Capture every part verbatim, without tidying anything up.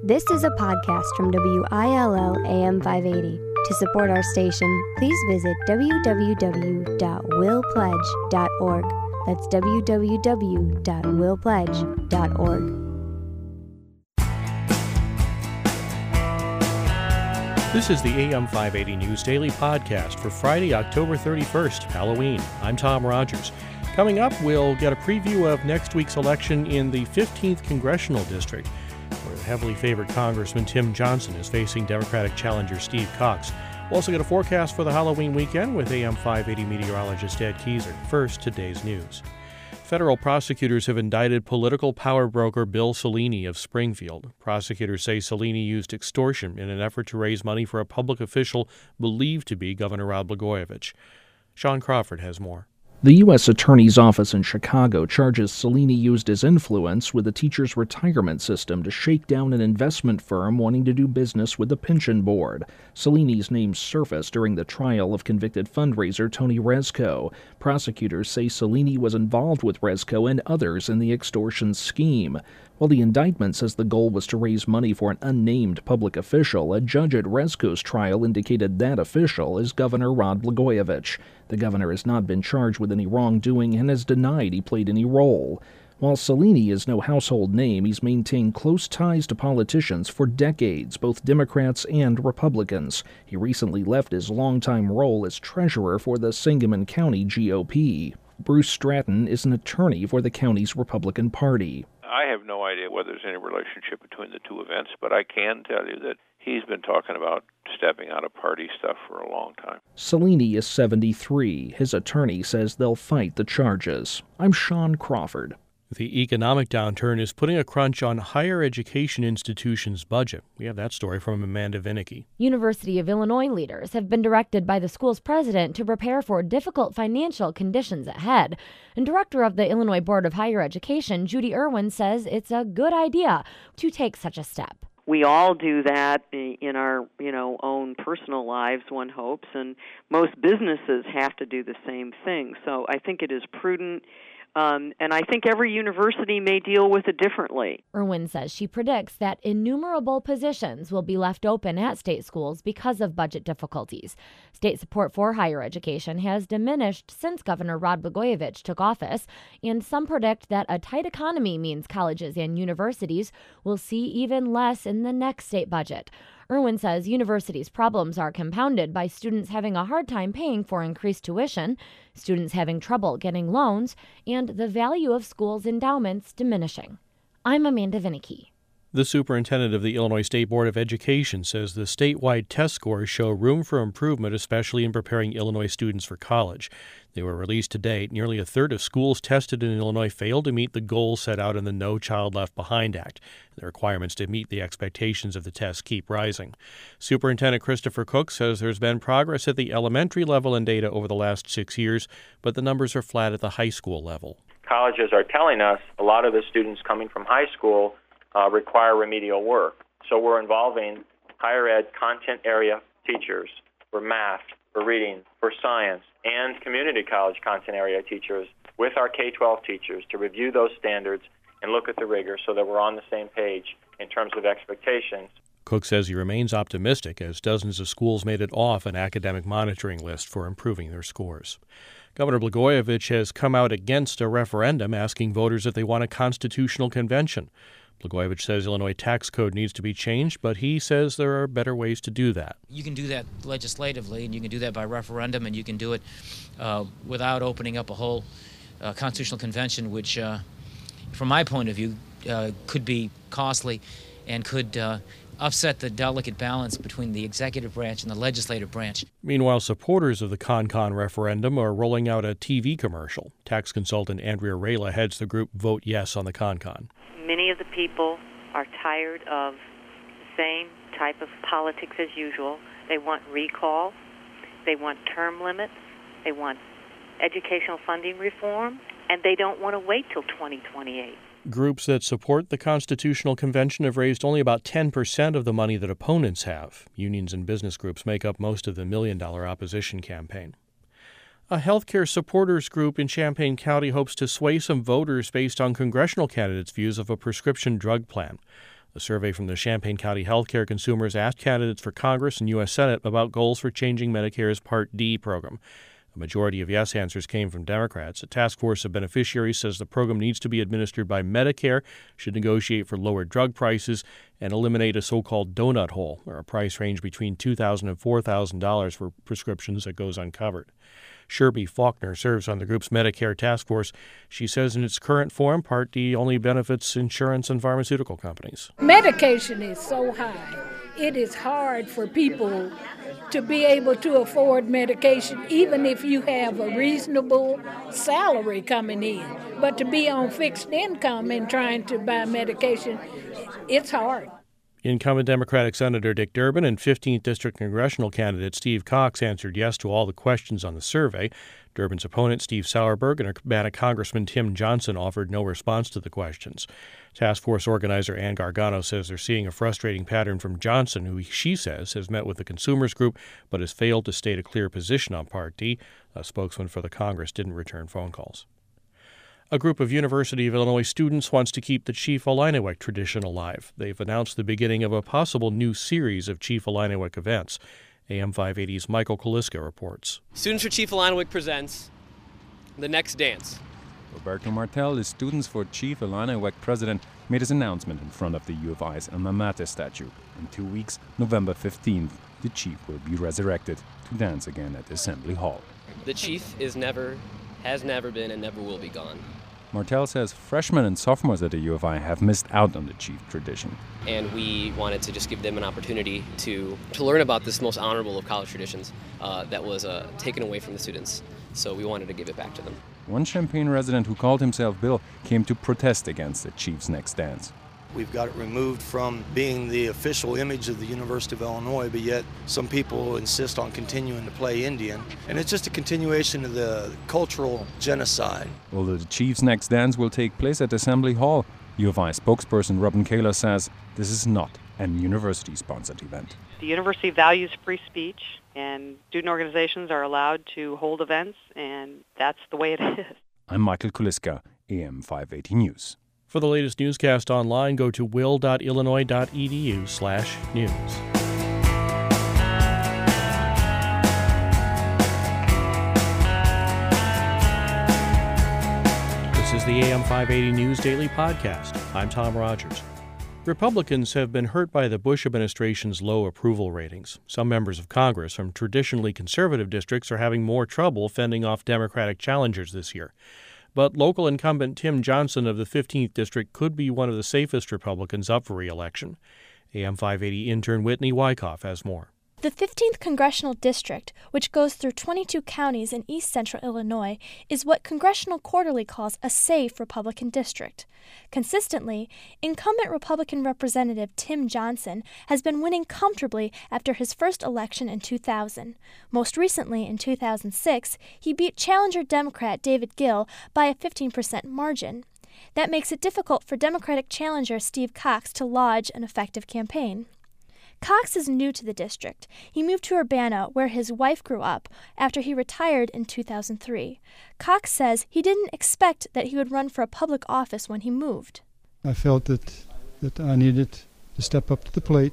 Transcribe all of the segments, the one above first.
This is a podcast from W I L L A M five eighty. To support our station, please visit w w w dot will pledge dot org. That's w w w dot will pledge dot org. This is the A M five eighty News Daily Podcast for Friday, October thirty-first, Halloween. I'm Tom Rogers. Coming up, we'll get a preview of next week's election in the fifteenth Congressional District, where the heavily favored Congressman Tim Johnson is facing Democratic challenger Steve Cox. We'll also get a forecast for the Halloween weekend with A M five eighty meteorologist Ed Keyser. First, today's news. Federal prosecutors have indicted political power broker Bill Cellini of Springfield. Prosecutors say Cellini used extortion in an effort to raise money for a public official believed to be Governor Rod Blagojevich. Sean Crawford has more. The U S Attorney's Office in Chicago charges Cellini used his influence with the teachers' retirement system to shake down an investment firm wanting to do business with the pension board. Cellini's name surfaced during the trial of convicted fundraiser Tony Rezko. Prosecutors say Cellini was involved with Rezko and others in the extortion scheme. While the indictment says the goal was to raise money for an unnamed public official, a judge at Rezko's trial indicated that official is Governor Rod Blagojevich. The governor has not been charged with any wrongdoing and has denied he played any role. While Cellini is no household name, he's maintained close ties to politicians for decades, both Democrats and Republicans. He recently left his longtime role as treasurer for the Sangamon County G O P. Bruce Stratton is an attorney for the county's Republican Party. I have no idea whether there's any relationship between the two events, but I can tell you that he's been talking about stepping out of party stuff for a long time. Cellini is seventy-three. His attorney says they'll fight the charges. I'm Sean Crawford. The economic downturn is putting a crunch on higher education institutions' budget. We have that story from Amanda Vinicky. University of Illinois leaders have been directed by the school's president to prepare for difficult financial conditions ahead. And director of the Illinois Board of Higher Education, Judy Irwin, says it's a good idea to take such a step. We all do that in our, you know, own personal lives, one hopes, and most businesses have to do the same thing. So I think it is prudent. Um, and I think every university may deal with it differently. Irwin says she predicts that innumerable positions will be left open at state schools because of budget difficulties. State support for higher education has diminished since Governor Rod Blagojevich took office, and some predict that a tight economy means colleges and universities will see even less in the next state budget. Irwin says universities' problems are compounded by students having a hard time paying for increased tuition, students having trouble getting loans, and the value of schools' endowments diminishing. I'm Amanda Vinicky. The superintendent of the Illinois State Board of Education says the statewide test scores show room for improvement, especially in preparing Illinois students for college. They were released to date. Nearly a third of schools tested in Illinois failed to meet the goals set out in the No Child Left Behind Act. The requirements to meet the expectations of the tests keep rising. Superintendent Christopher Cook says there's been progress at the elementary level in data over the last six years, but the numbers are flat at the high school level. Colleges are telling us a lot of the students coming from high school uh, require remedial work. So we're involving higher ed content area teachers for math, for reading, for science, and community college content area teachers with our K twelve teachers to review those standards and look at the rigor so that we're on the same page in terms of expectations. Cook says he remains optimistic as dozens of schools made it off an academic monitoring list for improving their scores. Governor Blagojevich has come out against a referendum asking voters if they want a constitutional convention. Blagojevich says Illinois tax code needs to be changed, but he says there are better ways to do that. You can do that legislatively, and you can do that by referendum, and you can do it uh, without opening up a whole uh, constitutional convention, which, uh, from my point of view, uh, could be costly and could uh, upset the delicate balance between the executive branch and the legislative branch. Meanwhile, supporters of the ConCon referendum are rolling out a T V commercial. Tax consultant Andrea Rayla heads the group Vote Yes on the ConCon. Many of the people are tired of the same type of politics as usual. They want recall. They want term limits. They want educational funding reform. And they don't want to wait till twenty twenty-eight. Groups that support the Constitutional Convention have raised only about ten percent of the money that opponents have. Unions and business groups make up most of the million-dollar opposition campaign. A healthcare supporters group in Champaign County hopes to sway some voters based on congressional candidates' views of a prescription drug plan. A survey from the Champaign County Healthcare Consumers asked candidates for Congress and U S Senate about goals for changing Medicare's Part D program. A majority of yes answers came from Democrats. A task force of beneficiaries says the program needs to be administered by Medicare, should negotiate for lower drug prices, and eliminate a so-called donut hole, or a price range between two thousand dollars and four thousand dollars for prescriptions that goes uncovered. Sherby Faulkner serves on the group's Medicare task force. She says in its current form, Part D only benefits insurance and pharmaceutical companies. Medication is so high. It is hard for people to be able to afford medication, even if you have a reasonable salary coming in. But to be on fixed income and trying to buy medication, it's hard. Incumbent Democratic Senator Dick Durbin and fifteenth District Congressional candidate Steve Cox answered yes to all the questions on the survey. Durbin's opponent, Steve Sauerberg, and Urbana Congressman Tim Johnson offered no response to the questions. Task Force organizer Ann Gargano says they're seeing a frustrating pattern from Johnson, who she says has met with the consumers group but has failed to state a clear position on Part D. A spokesman for the Congress didn't return phone calls. A group of University of Illinois students wants to keep the Chief Illiniwek tradition alive. They've announced the beginning of a possible new series of Chief Illiniwek events. A M five eighty's Michael Kaliska reports. Students for Chief Illiniwek presents The Next Dance. Roberto Martel, the Students for Chief Illiniwek president, made his announcement in front of the U of I's alma mater statue. In two weeks, November fifteenth, the chief will be resurrected to dance again at Assembly Hall. The chief is never, has never been, and never will be gone. Martel says freshmen and sophomores at the U of I have missed out on the chief tradition. And we wanted to just give them an opportunity to, to learn about this most honorable of college traditions uh, that was uh, taken away from the students. So we wanted to give it back to them. One Champaign resident who called himself Bill came to protest against the chief's next dance. We've got it removed from being the official image of the University of Illinois, but yet some people insist on continuing to play Indian. And it's just a continuation of the cultural genocide. Although the chief's next dance will take place at Assembly Hall, U of I spokesperson Robin Kaler says this is not an university-sponsored event. The university values free speech, and student organizations are allowed to hold events, and that's the way it is. I'm Michael Kuliska, A M five eighty News. For the latest newscast online, go to will dot illinois dot e d u slash news. This is the A M five eighty News Daily Podcast. I'm Tom Rogers. Republicans have been hurt by the Bush administration's low approval ratings. Some members of Congress from traditionally conservative districts are having more trouble fending off Democratic challengers this year. But local incumbent Tim Johnson of the fifteenth District could be one of the safest Republicans up for re-election. A M five eighty intern Whitney Wyckoff has more. The fifteenth Congressional District, which goes through twenty-two counties in east-central Illinois, is what Congressional Quarterly calls a safe Republican district. Consistently, incumbent Republican Representative Tim Johnson has been winning comfortably after his first election in two thousand. Most recently, in two thousand six, he beat challenger Democrat David Gill by a fifteen percent margin. That makes it difficult for Democratic challenger Steve Cox to lodge an effective campaign. Cox is new to the district. He moved to Urbana, where his wife grew up, after he retired in two thousand three. Cox says he didn't expect that he would run for a public office when he moved. I felt that, that I needed to step up to the plate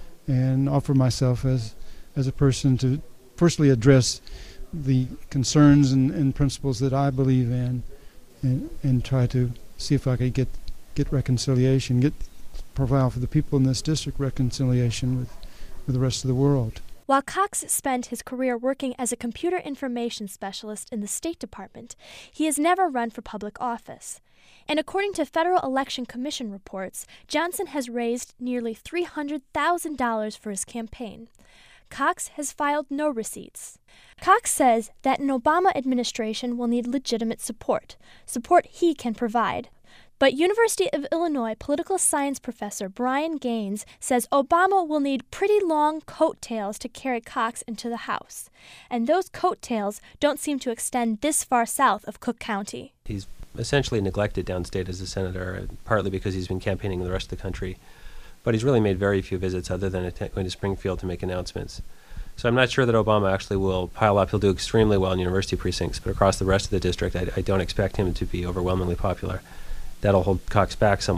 and offer myself as, as a person to firstly address the concerns and, and principles that I believe in and, and try to see if I could get, get reconciliation, get provide for the people in this district reconciliation with, with the rest of the world. While Cox spent his career working as a computer information specialist in the State Department, he has never run for public office. And according to Federal Election Commission reports, Johnson has raised nearly three hundred thousand dollars for his campaign. Cox has filed no receipts. Cox says that an Obama administration will need legitimate support, support he can provide. But University of Illinois political science professor Brian Gaines says Obama will need pretty long coattails to carry Cox into the House. And those coattails don't seem to extend this far south of Cook County. He's essentially neglected downstate as a senator, partly because he's been campaigning in the rest of the country. But he's really made very few visits other than going to Springfield to make announcements. So I'm not sure that Obama actually will pile up. He'll do extremely well in university precincts, but across the rest of the district, I, I don't expect him to be overwhelmingly popular. That'll hold Cox back somewhat.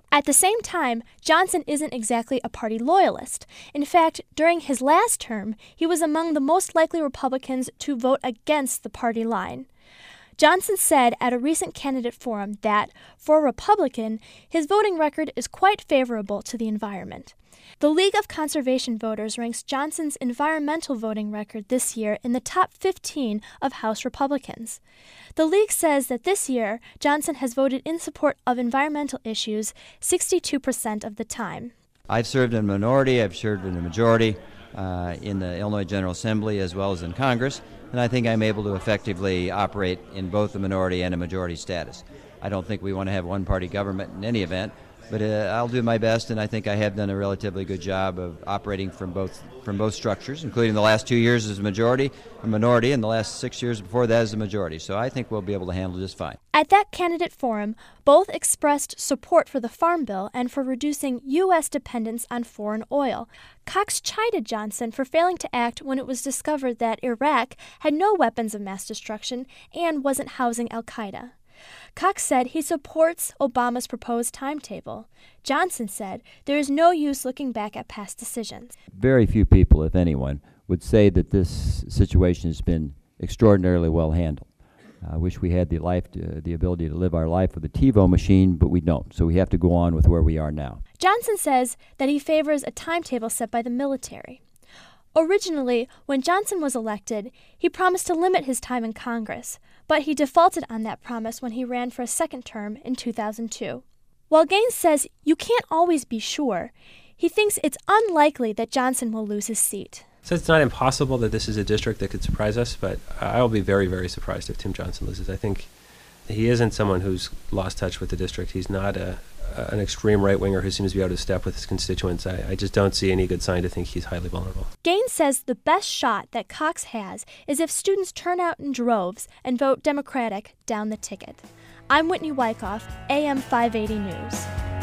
At the same time, Johnson isn't exactly a party loyalist. In fact, during his last term, he was among the most likely Republicans to vote against the party line. Johnson said at a recent candidate forum that, for a Republican, his voting record is quite favorable to the environment. The League of Conservation Voters ranks Johnson's environmental voting record this year in the top fifteen of House Republicans. The League says that this year, Johnson has voted in support of environmental issues sixty-two percent of the time. I've served in a minority, I've served in a majority uh, in the Illinois General Assembly as well as in Congress, and I think I'm able to effectively operate in both the minority and a majority status. I don't think we want to have one-party government in any event, but uh, I'll do my best, and I think I have done a relatively good job of operating from both from both structures, including the last two years as a majority, a minority, and the last six years before that as a majority. So I think we'll be able to handle just fine. At that candidate forum, both expressed support for the Farm Bill and for reducing U S dependence on foreign oil. Cox chided Johnson for failing to act when it was discovered that Iraq had no weapons of mass destruction and wasn't housing al-Qaeda. Cox said he supports Obama's proposed timetable. Johnson said there is no use looking back at past decisions. Very few people, if anyone, would say that this situation has been extraordinarily well handled. I wish we had the life, to, the ability to live our life with a TiVo machine, but we don't. So we have to go on with where we are now. Johnson says that he favors a timetable set by the military. Originally, when Johnson was elected, he promised to limit his time in Congress, but he defaulted on that promise when he ran for a second term in two thousand two. While Gaines says you can't always be sure, he thinks it's unlikely that Johnson will lose his seat. So it's not impossible that this is a district that could surprise us, but I will be very, very surprised if Tim Johnson loses. I think he isn't someone who's lost touch with the district. He's not a, a, an extreme right-winger who seems to be out of step with his constituents. I, I just don't see any good sign to think he's highly vulnerable. Gaines says the best shot that Cox has is if students turn out in droves and vote Democratic down the ticket. I'm Whitney Wyckoff, A M five eighty News.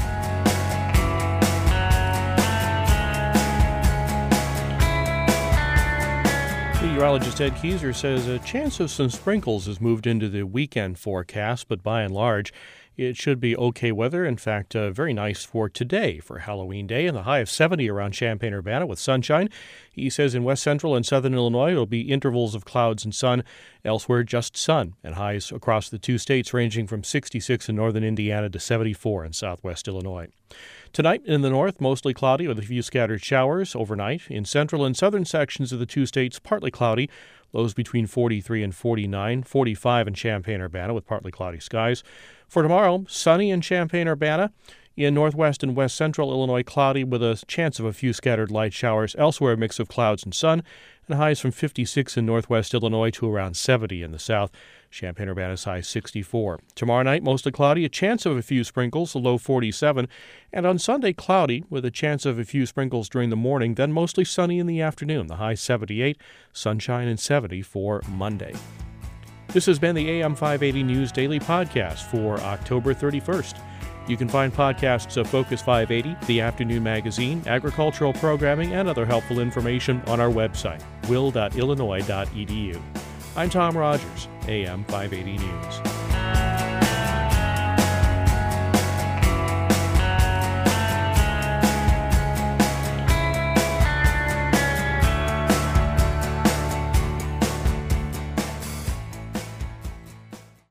Meteorologist Ed Keyser says a chance of some sprinkles has moved into the weekend forecast, but by and large, it should be okay weather. In fact, uh, very nice for today for Halloween Day, and the high of seventy around Champaign-Urbana with sunshine. He says in west central and southern Illinois, it'll be intervals of clouds and sun. Elsewhere, just sun, and highs across the two states ranging from sixty-six in northern Indiana to seventy-four in southwest Illinois. Tonight in the north, mostly cloudy with a few scattered showers overnight. In central and southern sections of the two states, partly cloudy. Lows between forty-three and forty-nine, forty-five in Champaign-Urbana with partly cloudy skies. For tomorrow, sunny in Champaign-Urbana. In northwest and west central Illinois, cloudy with a chance of a few scattered light showers. Elsewhere, a mix of clouds and sun, and highs from fifty-six in northwest Illinois to around seventy in the south. Champaign-Urbana's high sixty-four. Tomorrow night, mostly cloudy, a chance of a few sprinkles, a low forty-seven. And on Sunday, cloudy with a chance of a few sprinkles during the morning, then mostly sunny in the afternoon. The high seventy-eight, sunshine and seventy for Monday. This has been the A M five eighty News Daily Podcast for October thirty-first. You can find podcasts of Focus five eighty, the afternoon magazine, agricultural programming, and other helpful information on our website, will dot illinois dot e d u. I'm Tom Rogers, A M five eighty News.